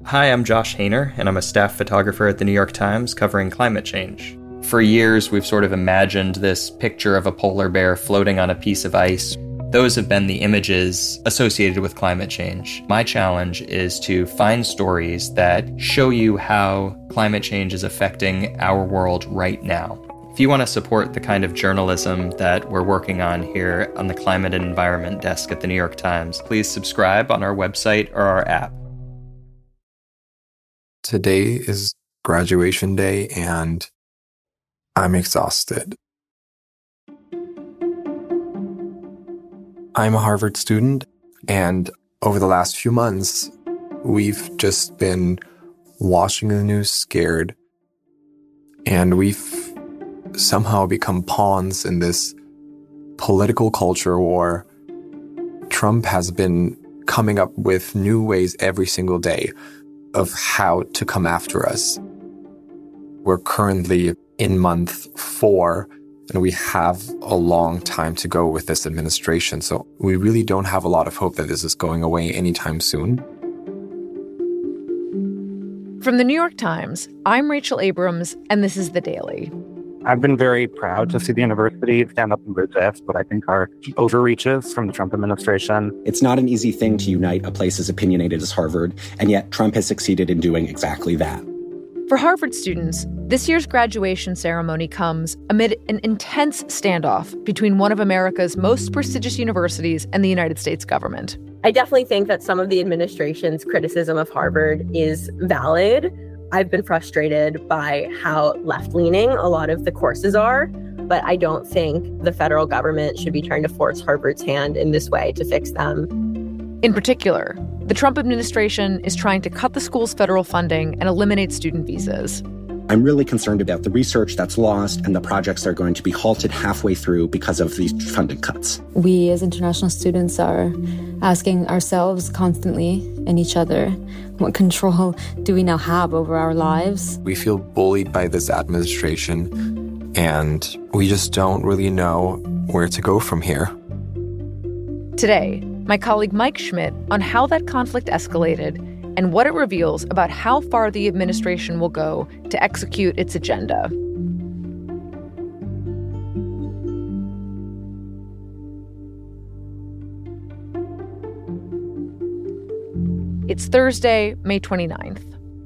Hi, I'm Josh Hainer, and I'm a staff photographer at the New York Times covering climate change. For years, we've sort of imagined this picture of a polar bear floating on a piece of ice. Those have been the images associated with climate change. My challenge is to find stories that show you how climate change is affecting our world right now. If you want to support the kind of journalism that we're working on here on the Climate and Environment Desk at the New York Times, please subscribe on our website or our app. Today is graduation day, and I'm exhausted. I'm a Harvard student, and over the last few months, we've just been watching the news scared, and we've somehow become pawns in this political culture war. Trump has been coming up with new ways every single day of how to come after us. We're currently in month 4, and we have a long time to go with this administration. So we really don't have a lot of hope that this is going away anytime soon. From the New York Times, I'm Rachel Abrams, and this is The Daily. I've been very proud to see the university stand up and resist what I think are overreaches from the Trump administration. It's not an easy thing to unite a place as opinionated as Harvard, and yet Trump has succeeded in doing exactly that. For Harvard students, this year's graduation ceremony comes amid an intense standoff between one of America's most prestigious universities and the United States government. I definitely think that some of the administration's criticism of Harvard is valid. I've been frustrated by how left-leaning a lot of the courses are, but I don't think the federal government should be trying to force Harvard's hand in this way to fix them. In particular, the Trump administration is trying to cut the school's federal funding and eliminate student visas. I'm really concerned about the research that's lost and the projects that are going to be halted halfway through because of these funding cuts. We as international students are asking ourselves constantly and each other, what control do we now have over our lives? We feel bullied by this administration, and we just don't really know where to go from here. Today, my colleague Mike Schmidt on how that conflict escalated and what it reveals about how far the administration will go to execute its agenda. It's Thursday, May 29th.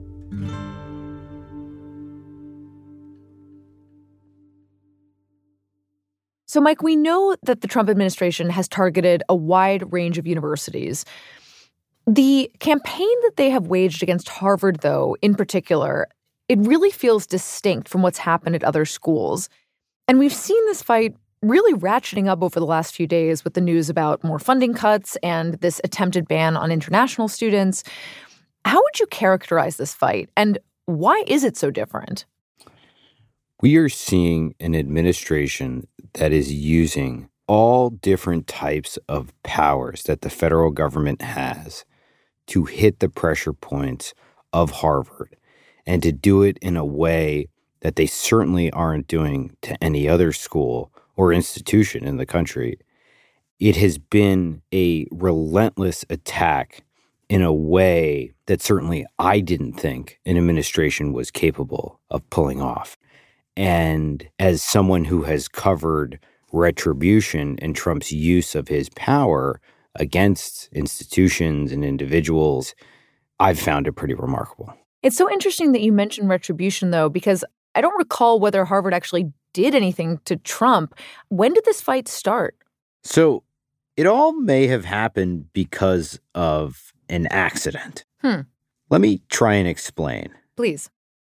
So, Mike, we know that the Trump administration has targeted a wide range of universities. The campaign that they have waged against Harvard, though, in particular, it really feels distinct from what's happened at other schools. And we've seen this fight really ratcheting up over the last few days with the news about more funding cuts and this attempted ban on international students. How would you characterize this fight, and why is it so different? We are seeing an administration that is using all different types of powers that the federal government has to hit the pressure points of Harvard, and to do it in a way that they certainly aren't doing to any other school or institution in the country. It has been a relentless attack in a way that certainly I didn't think an administration was capable of pulling off. And as someone who has covered retribution and Trump's use of his power against institutions and individuals, I've found it pretty remarkable. It's so interesting that you mentioned retribution, though, because I don't recall whether Harvard actually did anything to Trump. When did this fight start? So it all may have happened because of an accident. Let me try and explain. Please.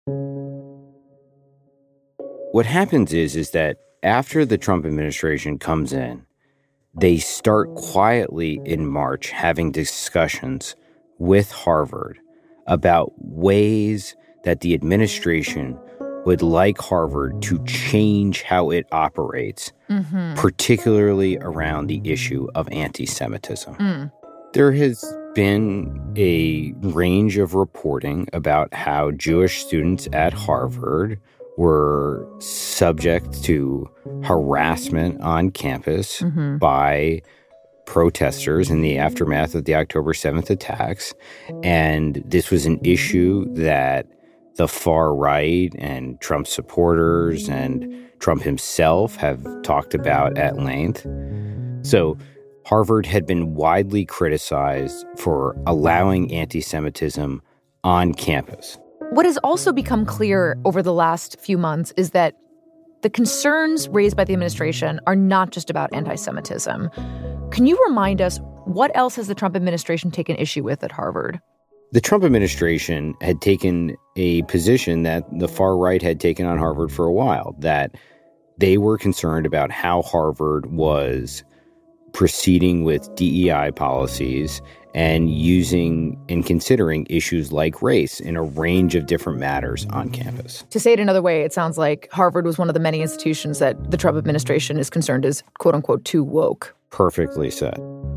What happens is that after the Trump administration comes in, they start quietly in March having discussions with Harvard about ways that the administration would like Harvard to change how it operates, particularly around the issue of anti-Semitism. There has been a range of reporting about how Jewish students at Harvard were subject to harassment on campus by protesters in the aftermath of the October 7th attacks. And this was an issue that the far right and Trump supporters and Trump himself have talked about at length. So Harvard had been widely criticized for allowing anti-Semitism on campus. What has also become clear over the last few months is that the concerns raised by the administration are not just about anti-Semitism. Can you remind us, what else has the Trump administration taken issue with at Harvard? The Trump administration had taken a position that the far right had taken on Harvard for a while, that they were concerned about how Harvard was proceeding with DEI policies and using and considering issues like race in a range of different matters on campus. To say it another way, it sounds like Harvard was one of the many institutions that the Trump administration is concerned is, quote unquote, too woke. Perfectly said.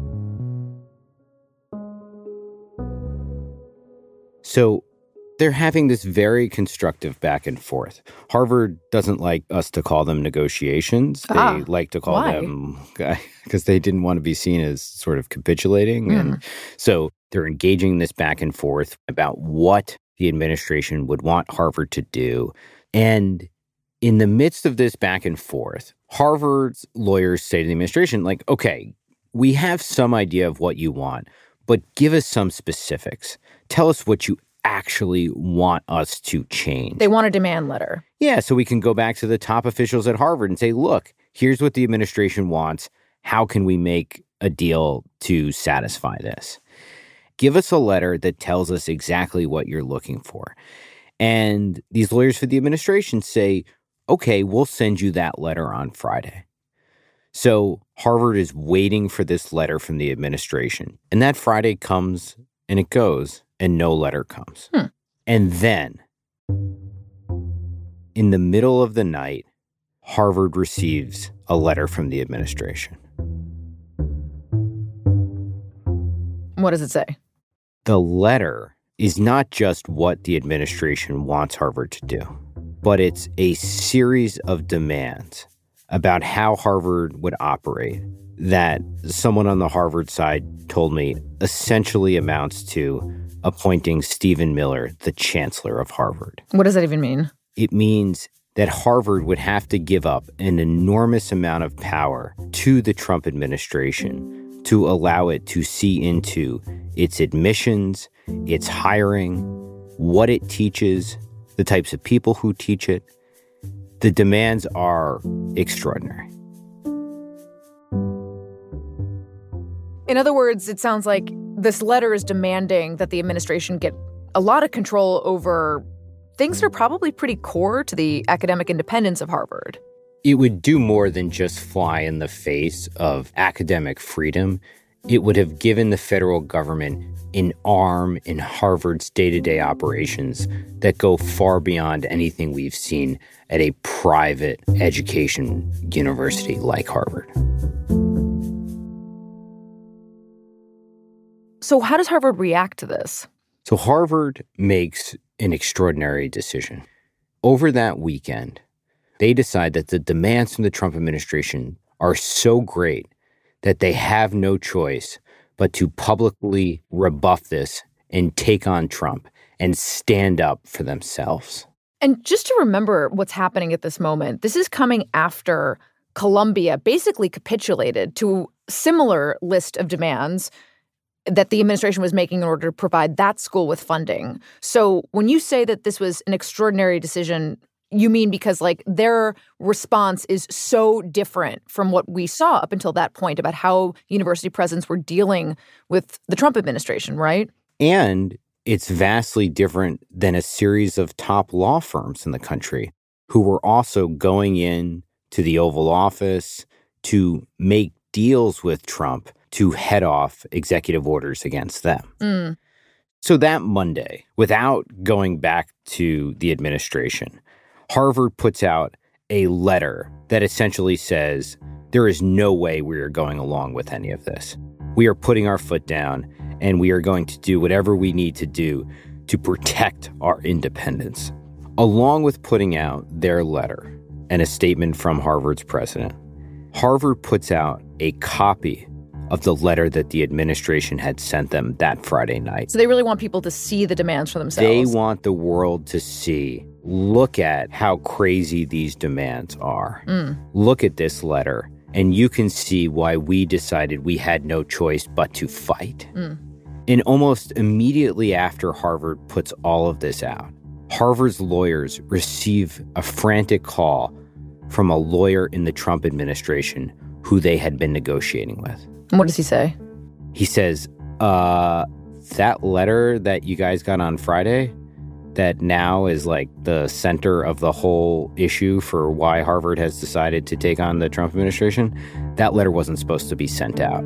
So they're having this very constructive back and forth. Harvard doesn't like us to call them negotiations. They like to call them, because they didn't want to be seen as sort of capitulating. And so they're engaging this back and forth about what the administration would want Harvard to do. And in the midst of this back and forth, Harvard's lawyers say to the administration, like, okay, we have some idea of what you want, but give us some specifics. Tell us what you actually want us to change. They want a demand letter. Yeah, so we can go back to the top officials at Harvard and say, look, here's what the administration wants. How can we make a deal to satisfy this? Give us a letter that tells us exactly what you're looking for. And these lawyers for the administration say, okay, we'll send you that letter on Friday. So Harvard is waiting for this letter from the administration. And that Friday comes and it goes, and no letter comes. And then, in the middle of the night, Harvard receives a letter from the administration. What does it say? The letter is not just what the administration wants Harvard to do, but it's a series of demands about how Harvard would operate that someone on the Harvard side told me essentially amounts to appointing Stephen Miller the chancellor of Harvard. What does that even mean? It means that Harvard would have to give up an enormous amount of power to the Trump administration to allow it to see into its admissions, its hiring, what it teaches, the types of people who teach it. The demands are extraordinary. In other words, it sounds like this letter is demanding that the administration get a lot of control over things that are probably pretty core to the academic independence of Harvard. It would do more than just fly in the face of academic freedom. It would have given the federal government an arm in Harvard's day-to-day operations that go far beyond anything we've seen at a private education university like Harvard. So how does Harvard react to this? So Harvard makes an extraordinary decision. Over that weekend, they decide that the demands from the Trump administration are so great that they have no choice but to publicly rebuff this and take on Trump and stand up for themselves. And just to remember what's happening at this moment, this is coming after Columbia basically capitulated to a similar list of demands that the administration was making in order to provide that school with funding. So when you say that this was an extraordinary decision, you mean because, like, their response is so different from what we saw up until that point about how university presidents were dealing with the Trump administration, right? And it's vastly different than a series of top law firms in the country who were also going in to the Oval Office to make deals with Trump to head off executive orders against them. So that Monday, without going back to the administration, Harvard puts out a letter that essentially says, there is no way we are going along with any of this. We are putting our foot down, and we are going to do whatever we need to do to protect our independence. Along with putting out their letter and a statement from Harvard's president, Harvard puts out a copy of the letter that the administration had sent them that Friday night. So they really want people to see the demands for themselves. They want the world to see, look at how crazy these demands are. Look at this letter, and you can see why we decided we had no choice but to fight. And almost immediately after Harvard puts all of this out, Harvard's lawyers receive a frantic call from a lawyer in the Trump administration who they had been negotiating with. And what does he say? He says, that letter that you guys got on Friday, that now is like the center of the whole issue for why Harvard has decided to take on the Trump administration, that letter wasn't supposed to be sent out.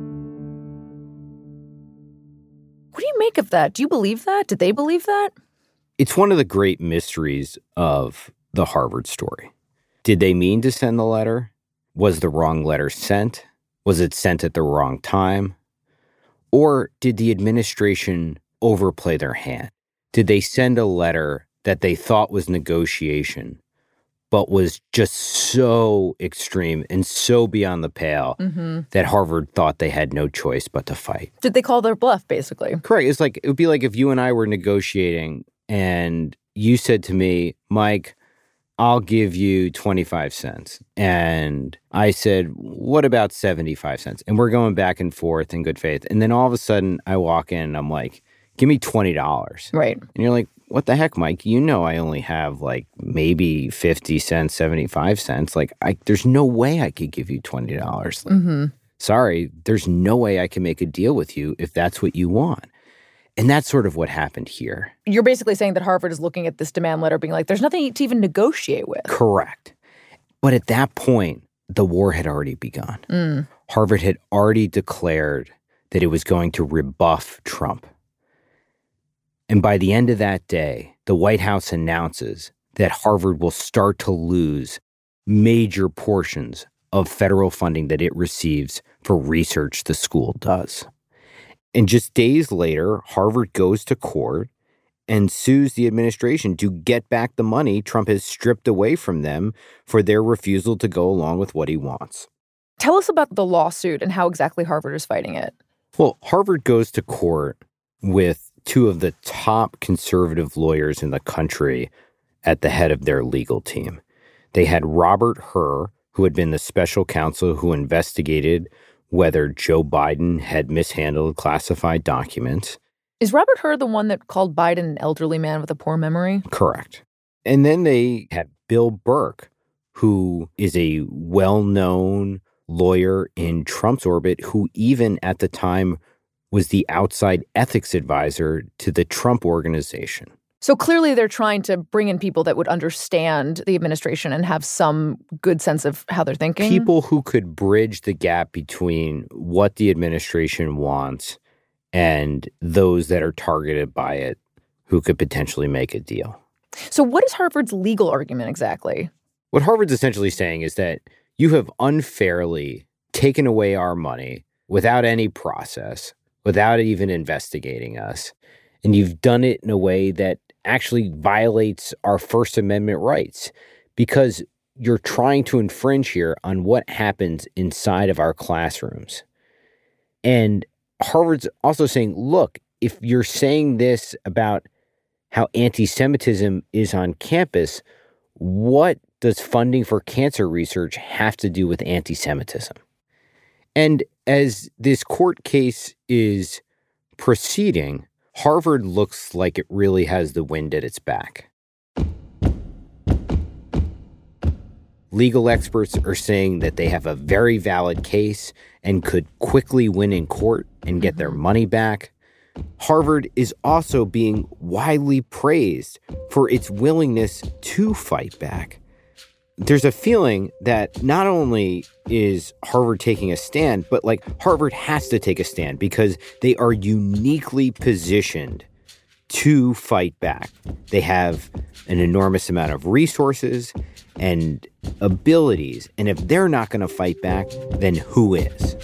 What do you make of that? Do you believe that? Did they believe that? It's one of the great mysteries of the Harvard story. Did they mean to send the letter? Was the wrong letter sent? Was it sent at the wrong time? Or did the administration overplay their hand? Did they send a letter that they thought was negotiation, but was just so extreme and so beyond the pale that Harvard thought they had no choice but to fight? Did they call their bluff, basically? Correct. It would be like if you and I were negotiating and you said to me, Mike, I'll give you 25 cents. And I said, what about 75 cents? And we're going back and forth in good faith. And then all of a sudden I walk in and I'm like, give me $20. Right. And you're like, what the heck, Mike? You know I only have like maybe 50 cents, 75 cents. Like, there's no way I could give you $20. Sorry, there's no way I can make a deal with you if that's what you want. And that's sort of what happened here. You're basically saying that Harvard is looking at this demand letter being like, there's nothing to even negotiate with. Correct. But at that point, the war had already begun. Harvard had already declared that it was going to rebuff Trump. And by the end of that day, the White House announces that Harvard will start to lose major portions of federal funding that it receives for research the school does. And just days later, Harvard goes to court and sues the administration to get back the money Trump has stripped away from them for their refusal to go along with what he wants. Tell us about the lawsuit and how exactly Harvard is fighting it. Well, Harvard goes to court with two of the top conservative lawyers in the country at the head of their legal team. They had Robert Hur, who had been the special counsel who investigated whether Joe Biden had mishandled classified documents. Is Robert Hur the one that called Biden an elderly man with a poor memory? Correct. And then they had Bill Burke, who is a well-known lawyer in Trump's orbit, who even at the time was the outside ethics advisor to the Trump Organization. So clearly they're trying to bring in people that would understand the administration and have some good sense of how they're thinking. People who could bridge the gap between what the administration wants and those that are targeted by it who could potentially make a deal. So what is Harvard's legal argument exactly? What Harvard's essentially saying is that you have unfairly taken away our money without any process, without even investigating us. And you've done it in a way that actually violates our First Amendment rights because you're trying to infringe here on what happens inside of our classrooms. And Harvard's also saying, look, if you're saying this about how anti-Semitism is on campus, what does funding for cancer research have to do with anti-Semitism? And as this court case is proceeding, Harvard looks like it really has the wind at its back. Legal experts are saying that they have a very valid case and could quickly win in court and get their money back. Harvard is also being widely praised for its willingness to fight back. There's a feeling that not only is Harvard taking a stand, but like Harvard has to take a stand because they are uniquely positioned to fight back. They have an enormous amount of resources and abilities. And if they're not going to fight back, then who is?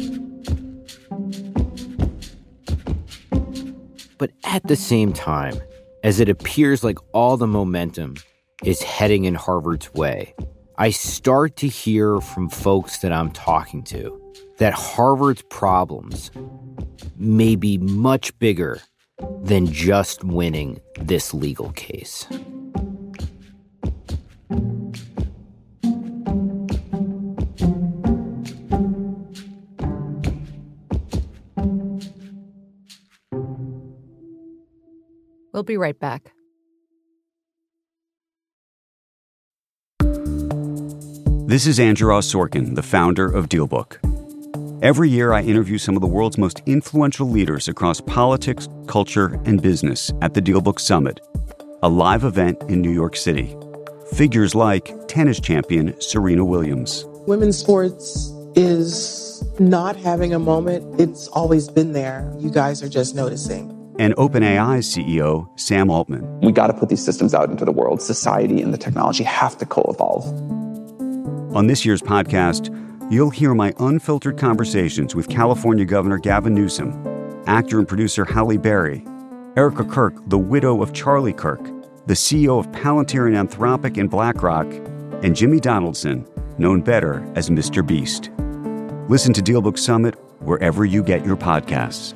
But at the same time, as it appears like all the momentum is heading in Harvard's way, I start to hear from folks that I'm talking to that Harvard's problems may be much bigger than just winning this legal case. We'll be right back. This is Andrew Ross Sorkin, the founder of DealBook. Every year, I interview some of the world's most influential leaders across politics, culture, and business at the DealBook Summit, a live event in New York City. Figures like tennis champion Serena Williams. Women's sports is not having a moment. It's always been there. You guys are just noticing. And OpenAI's CEO, Sam Altman. We got to put these systems out into the world. Society and the technology have to co-evolve. On this year's podcast, you'll hear my unfiltered conversations with California Governor Gavin Newsom, actor and producer Halle Berry, Erica Kirk, the widow of Charlie Kirk, the CEO of Palantir and Anthropic and BlackRock, and Jimmy Donaldson, known better as Mr. Beast. Listen to DealBook Summit wherever you get your podcasts.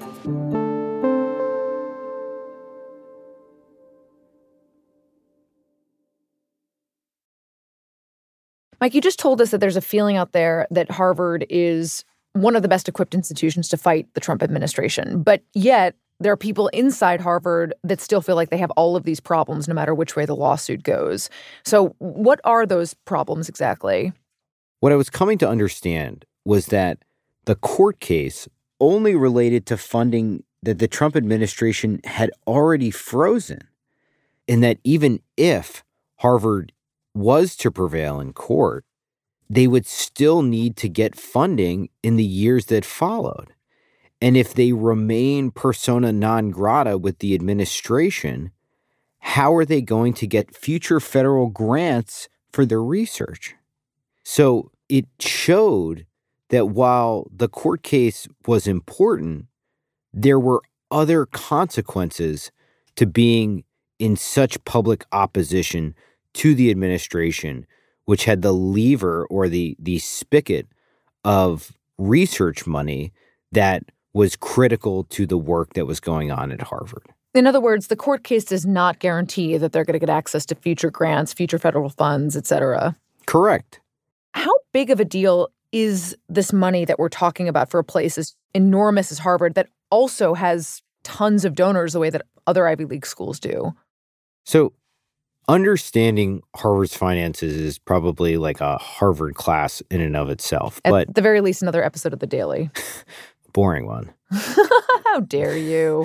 Mike, you just told us that there's a feeling out there that Harvard is one of the best equipped institutions to fight the Trump administration. But yet, there are people inside Harvard that still feel like they have all of these problems no matter which way the lawsuit goes. So what are those problems exactly? What I was coming to understand was that the court case only related to funding that the Trump administration had already frozen, and that even if Harvard was to prevail in court, they would still need to get funding in the years that followed. And if they remain persona non grata with the administration, how are they going to get future federal grants for their research? So it showed that while the court case was important, there were other consequences to being in such public opposition to the administration, which had the lever or the spigot of research money that was critical to the work that was going on at Harvard. In other words, the court case does not guarantee that they're going to get access to future grants, future federal funds, et cetera. Correct. How big of a deal is this money that we're talking about for a place as enormous as Harvard that also has tons of donors the way that other Ivy League schools do? So understanding Harvard's finances is probably like a Harvard class in and of itself. But at the very least, another episode of The Daily. Boring one. How dare you?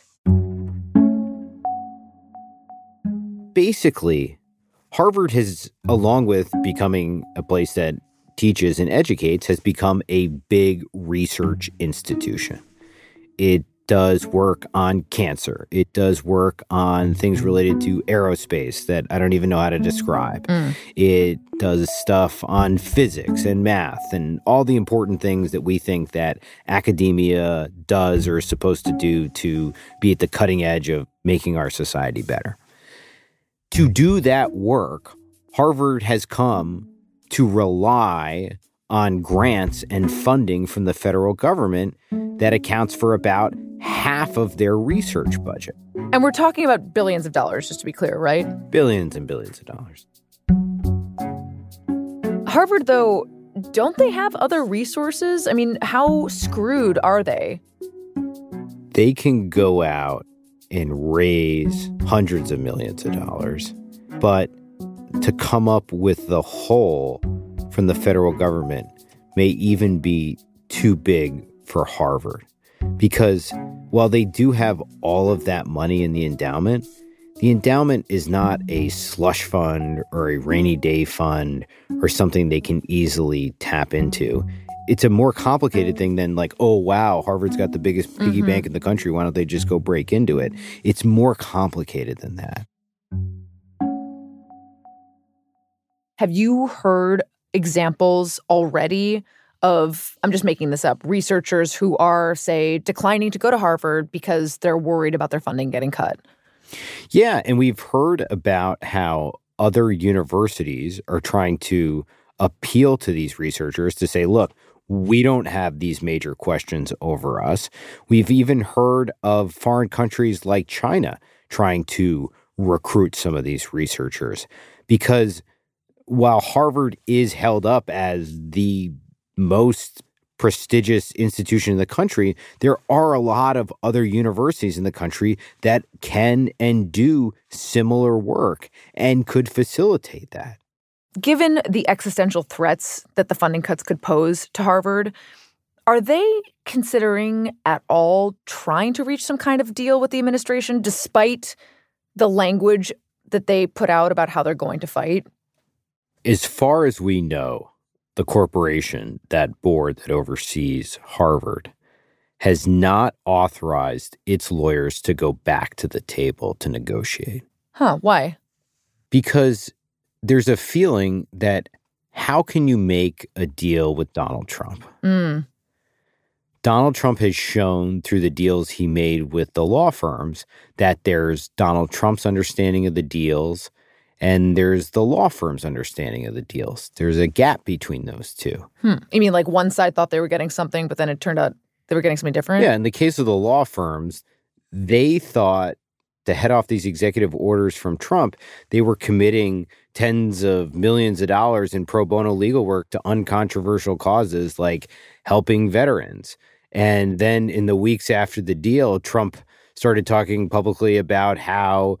Basically, Harvard has, along with becoming a place that teaches and educates, has become a big research institution. It does work on cancer. It does work on things related to aerospace that I don't even know how to describe. It does stuff on physics and math and all the important things that we think that academia does or is supposed to do to be at the cutting edge of making our society better. To do that work, Harvard has come to rely on grants and funding from the federal government that accounts for about half of their research budget. And we're talking about billions of dollars, just to be clear, right? Billions and billions of dollars. Harvard, though, don't they have other resources? I mean, how screwed are they? They can go out and raise hundreds of millions of dollars, but to come up with the whole from the federal government may even be too big for Harvard. Because while they do have all of that money in the endowment is not a slush fund or a rainy day fund or something they can easily tap into. It's a more complicated thing than like, oh, wow, Harvard's got the biggest piggy bank in the country. Why don't they just go break into it? It's more complicated than that. Have you heard examples already of, I'm just making this up, researchers who are, say, declining to go to Harvard because they're worried about their funding getting cut? Yeah, and we've heard about how other universities are trying to appeal to these researchers to say, look, We don't have these major questions over us. We've even heard of foreign countries like China trying to recruit some of these researchers, because while Harvard is held up as the most prestigious institution in the country, there are a lot of other universities in the country that can and do similar work and could facilitate that. Given the existential threats that the funding cuts could pose to Harvard, are they considering at all trying to reach some kind of deal with the administration despite the language that they put out about how they're going to fight? As far as we know, the corporation, that board that oversees Harvard, has not authorized its lawyers to go back to the table to negotiate. Huh, why? Because there's a feeling that how can you make a deal with Donald Trump? Donald Trump has shown through the deals he made with the law firms that there's Donald Trump's understanding of the deals and there's the law firm's understanding of the deals. There's a gap between those two. You mean like one side thought they were getting something, but then it turned out they were getting something different? Yeah, in the case of the law firms, they thought to head off these executive orders from Trump, they were committing tens of millions of dollars in pro bono legal work to uncontroversial causes like helping veterans. And then in the weeks after the deal, Trump started talking publicly about how,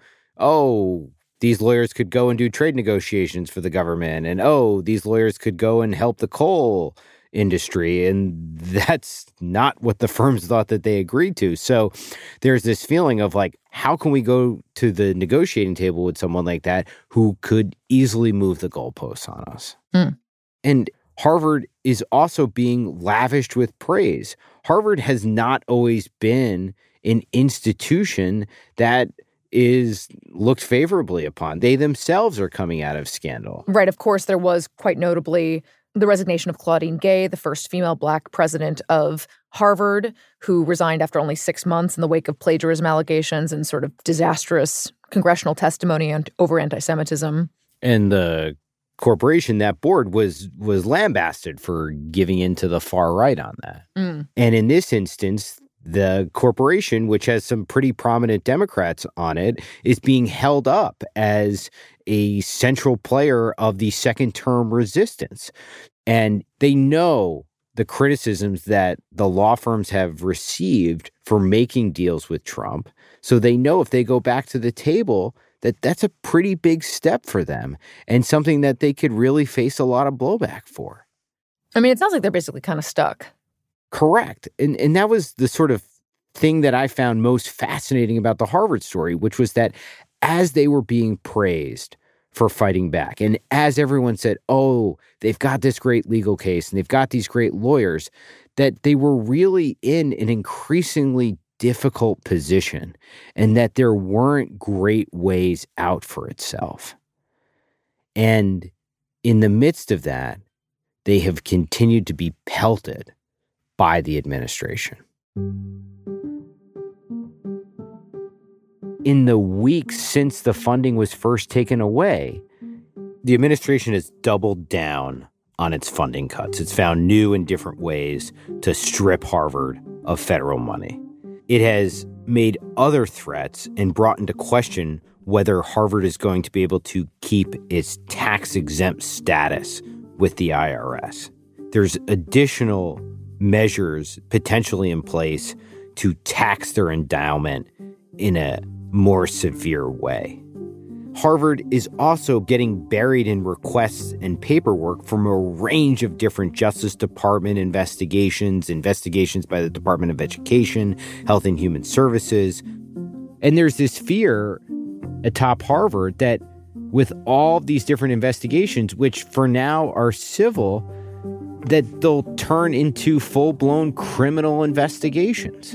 these lawyers could go and do trade negotiations for the government. And, these lawyers could go and help the coal industry. And that's not what the firms thought that they agreed to. So there's this feeling of like, how can we go to the negotiating table with someone like that who could easily move the goalposts on us? And Harvard is also being lavished with praise. Harvard has not always been an institution that is looked favorably upon. They themselves are coming out of scandal. Right. Of course, there was quite notably the resignation of Claudine Gay, the first female Black president of Harvard, who resigned after only 6 months in the wake of plagiarism allegations and sort of disastrous congressional testimony over anti-Semitism. And the corporation, that board, was lambasted for giving in to the far right on that. And in this instance, the corporation, which has some pretty prominent Democrats on it, is being held up as a central player of the second-term resistance. And they know the criticisms that the law firms have received for making deals with Trump. So they know if they go back to the table, that's a pretty big step for them and something that they could really face a lot of blowback for. I mean, it sounds like they're basically kind of stuck. Correct. And that was the sort of thing that I found most fascinating about the Harvard story, which was that as they were being praised for fighting back, and as everyone said, they've got this great legal case and they've got these great lawyers, that they were really in an increasingly difficult position and that there weren't great ways out for itself. And in the midst of that, they have continued to be pelted by the administration. In the weeks since the funding was first taken away, the administration has doubled down on its funding cuts. It's found new and different ways to strip Harvard of federal money. It has made other threats and brought into question whether Harvard is going to be able to keep its tax-exempt status with the IRS. There's additional measures potentially in place to tax their endowment in a more severe way. Harvard is also getting buried in requests and paperwork from a range of different Justice Department investigations by the Department of Education, Health and Human Services. And there's this fear atop Harvard that with all these different investigations, which for now are civil, that they'll turn into full-blown criminal investigations.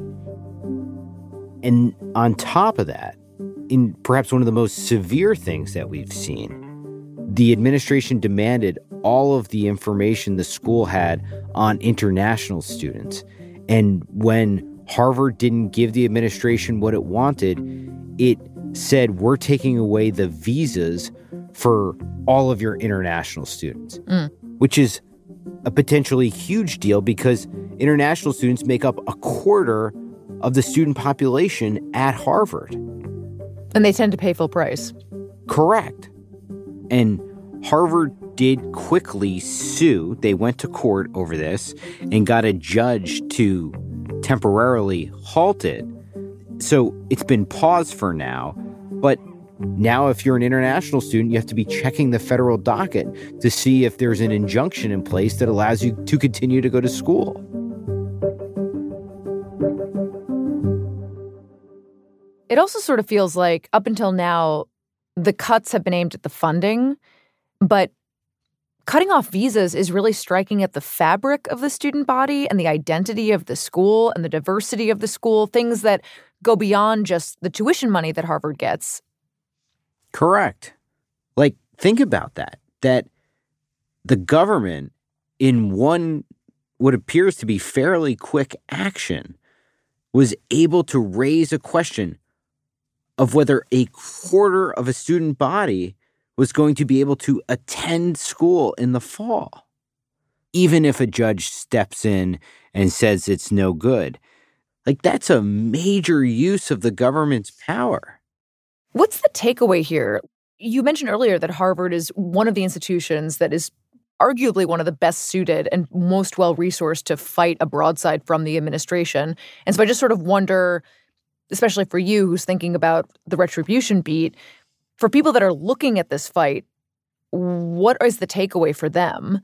And on top of that, in perhaps one of the most severe things that we've seen, the administration demanded all of the information the school had on international students. And when Harvard didn't give the administration what it wanted, it said, we're taking away the visas for all of your international students, which is a potentially huge deal because international students make up a quarter of the student population at Harvard. And they tend to pay full price. Correct. And Harvard did quickly sue. They went to court over this and got a judge to temporarily halt it. So it's been paused for now. But now if you're an international student, you have to be checking the federal docket to see if there's an injunction in place that allows you to continue to go to school. It also sort of feels like up until now, the cuts have been aimed at the funding, but cutting off visas is really striking at the fabric of the student body and the identity of the school and the diversity of the school, things that go beyond just the tuition money that Harvard gets. Correct. Like, think about that the government, in one what appears to be fairly quick action, was able to raise a question of whether a quarter of a student body was going to be able to attend school in the fall, even if a judge steps in and says it's no good. Like, that's a major use of the government's power. What's the takeaway here? You mentioned earlier that Harvard is one of the institutions that is arguably one of the best suited and most well-resourced to fight a broadside from the administration. And so I just sort of wonder, especially for you who's thinking about the retribution beat, for people that are looking at this fight, what is the takeaway for them?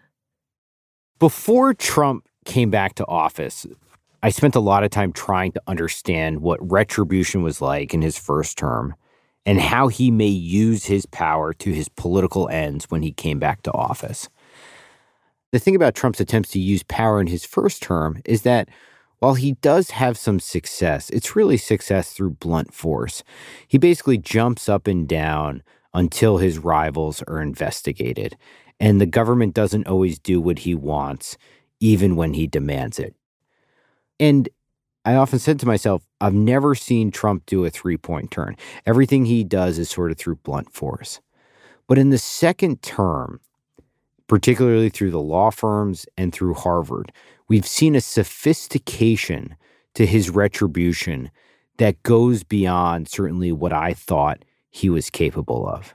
Before Trump came back to office, I spent a lot of time trying to understand what retribution was like in his first term and how he may use his power to his political ends when he came back to office. The thing about Trump's attempts to use power in his first term is that while he does have some success, it's really success through blunt force. He basically jumps up and down until his rivals are investigated, and the government doesn't always do what he wants, even when he demands it. And I often said to myself, I've never seen Trump do a three-point turn. Everything he does is sort of through blunt force. But in the second term, particularly through the law firms and through Harvard, we've seen a sophistication to his retribution that goes beyond certainly what I thought he was capable of.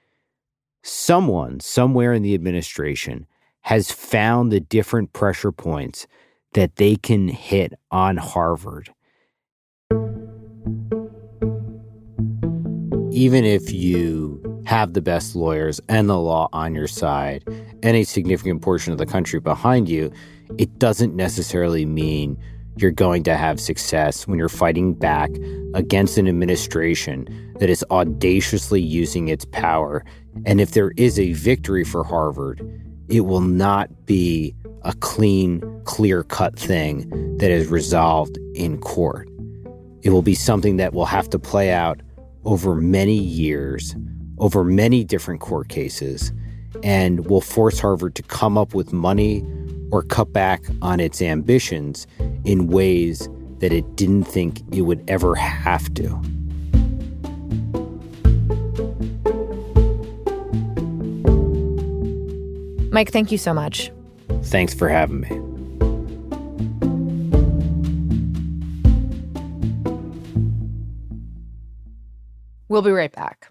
Someone, somewhere in the administration, has found the different pressure points that they can hit on Harvard. Even if you have the best lawyers and the law on your side and a significant portion of the country behind you, it doesn't necessarily mean you're going to have success when you're fighting back against an administration that is audaciously using its power. And if there is a victory for Harvard, it will not be a clean, clear-cut thing that is resolved in court. It will be something that will have to play out over many years, over many different court cases, and will force Harvard to come up with money or cut back on its ambitions in ways that it didn't think it would ever have to. Mike, thank you so much. Thanks for having me. We'll be right back.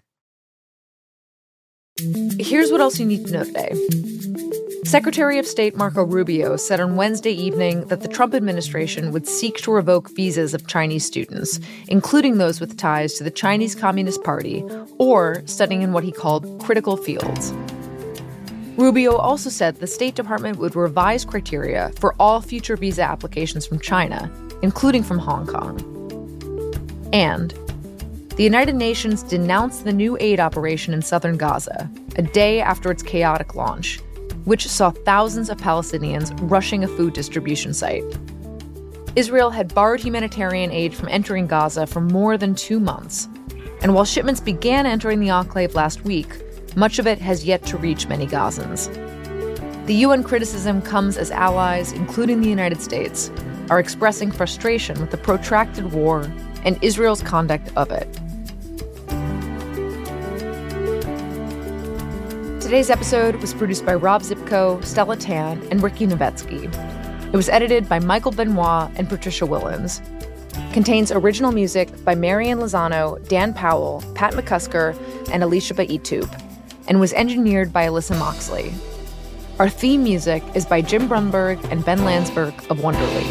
Here's what else you need to know today. Secretary of State Marco Rubio said on Wednesday evening that the Trump administration would seek to revoke visas of Chinese students, including those with ties to the Chinese Communist Party or studying in what he called critical fields. Rubio also said the State Department would revise criteria for all future visa applications from China, including from Hong Kong. And the United Nations denounced the new aid operation in southern Gaza a day after its chaotic launch, which saw thousands of Palestinians rushing a food distribution site. Israel had barred humanitarian aid from entering Gaza for more than 2 months. And while shipments began entering the enclave last week, much of it has yet to reach many Gazans. The UN criticism comes as allies, including the United States, are expressing frustration with the protracted war and Israel's conduct of it. Today's episode was produced by Rob Zipko, Stella Tan, and Ricky Novetsky. It was edited by Michael Benoit and Patricia Willens. Contains original music by Marian Lozano, Dan Powell, Pat McCusker, and Alicia Baitub, and was engineered by Alyssa Moxley. Our theme music is by Jim Brunberg and Ben Landsberg of Wonderly.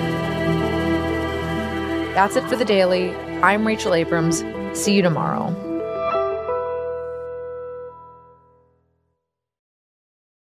That's it for The Daily. I'm Rachel Abrams. See you tomorrow.